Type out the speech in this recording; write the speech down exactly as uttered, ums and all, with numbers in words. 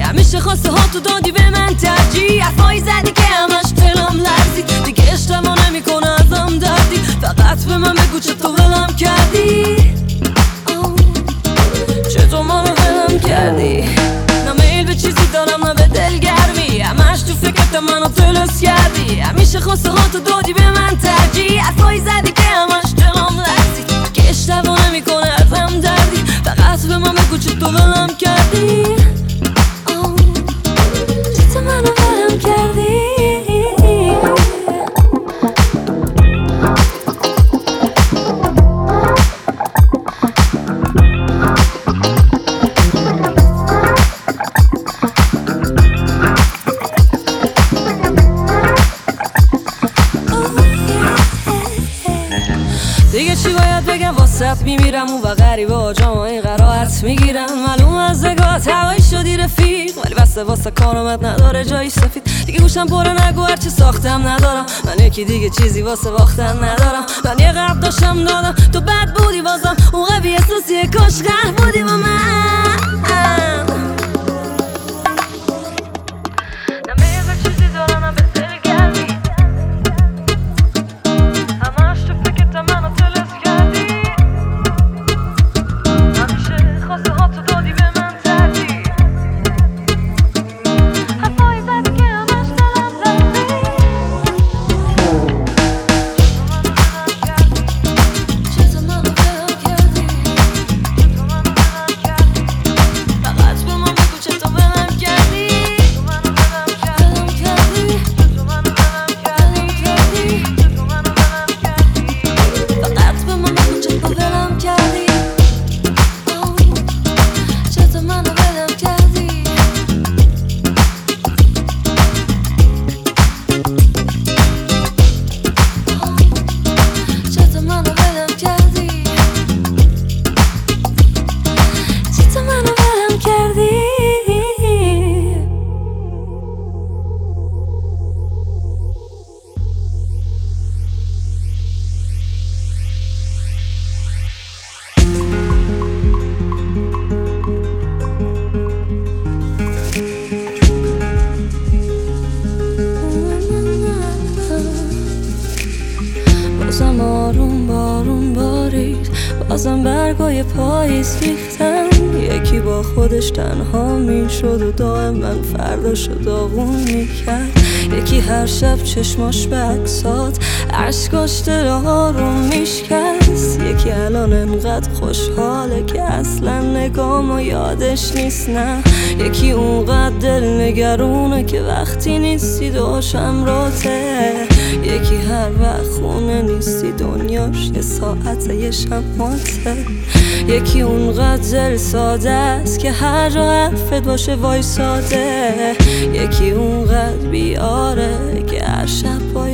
همیشه خواسته ها تو دادی به من ترجیح، حرفایی زدی که همش دلم لرزید، دیگه اشتباه نمیکنه ازم دردی، فقط به من بگو چطور ولم کردی، چطور منو ولم کردی. نه میل به چیزی دارم نه به دلگرمی، همش تو فکرت منو تلس کردی، همیشه خواسته ها تو دادی به من ترجیح، حرفایی زدی که همش دلم لرزید، که اشتباه نمیکنه ازم دردی، فقط به من بگو چطور ولم کردی، چطور منو ولم کردی. دیگه چی باید بگم واسط میمیرم اون و غریبه ها جامعه قرارت میگیرم، معلوم از نگاهت هوایی شدی رفیق، ولی بسته واسه کارامت نداره جایی سفید، دیگه گوشم پره نگو هرچی ساختم ندارم، من یکی دیگه چیزی واسه باختن ندارم، من یه قرب داشتم دادم تو بد بودی بازم اون قوی احساسیه کاش قهر بودی با من. بازم آروم بارون بارید، بازم برگای پاییز ریختن، یکی با خودش تنها میشد و دائم من فرداشو داغون میکرد، یکی هر شب چشماش به عکسات عشقاش دل آروم میشکست، یکی الان انقدر خوشحاله که اصلا نگامو یادش نیست، نه یکی اونقدر دل نگرونه که وقتی نیستی دوشم راته، یکی هر وقت خونه نیستی دنیاش یه ساعت یه شماته، یکی اونقدر دل ساده است که هر جا حرفت باشه وایساده، یکی اونقدر بیاره که هر شب باید